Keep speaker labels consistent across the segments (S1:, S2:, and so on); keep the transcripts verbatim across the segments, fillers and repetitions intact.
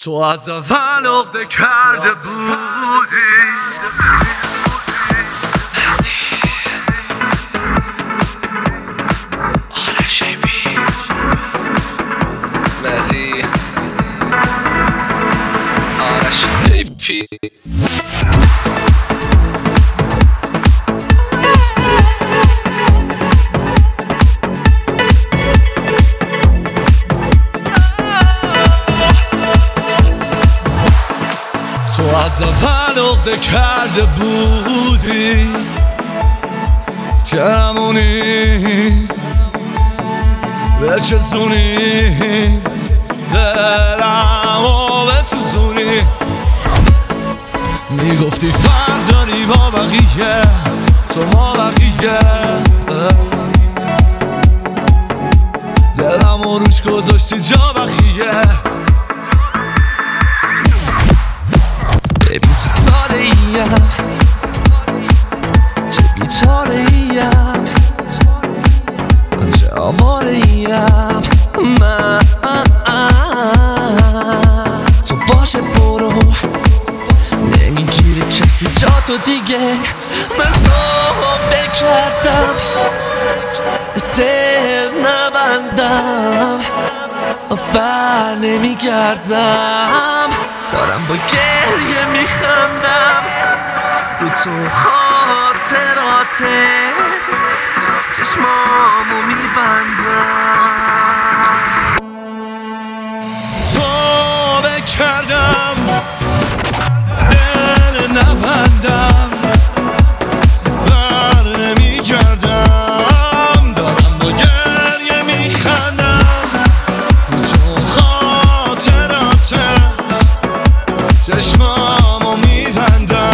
S1: تو از اول عقده کرده بودی
S2: آرش ایپی مسی آرش ایپی
S1: تو از اول عقده کرده بودی که همونی بچسونی دلمو بسوزونی میگفتی فرق داری با بقیه تو ما بقیه دلمو روش گذاشتی جا بخیه
S3: ببین چه ساده ایم چه بیچاره ایم چه آواره ایم من تو باشه برو نمیگیره کسی جا تو دیگه من تو فکر کردم دل نبندم بر نمیگردم دارم با گریه میخندم رو تو خاطراته چشمامو میبندم
S1: تو بکردم دل نبندم بر نمیگردم دارم با گریه میخندم رو تو خاطراته چشمامو میبندم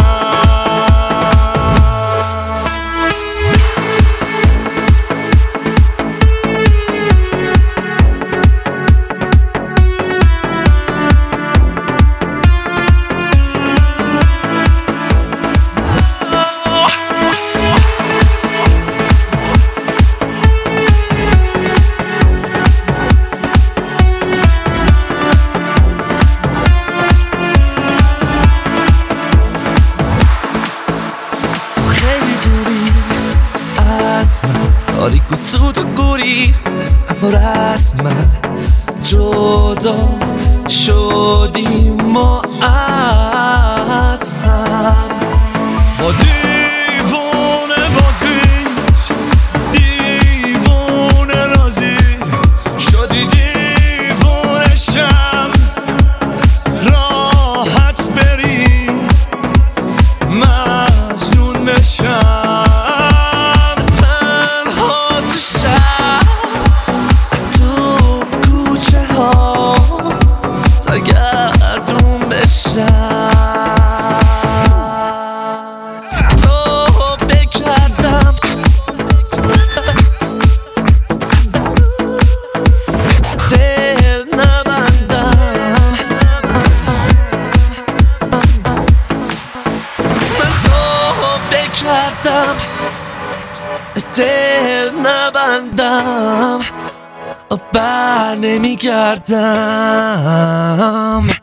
S3: تاریک و سود و گوری رسما جدا شدیم ما از هم
S1: با دیوونه بازیت دیوونه رازی شدی دیوونه شم راحت بری مجنون بشم
S3: سرگردون بشم تو فکر کردم دل نبندم من تو فکر کردم دل نبندم بر نمیگردم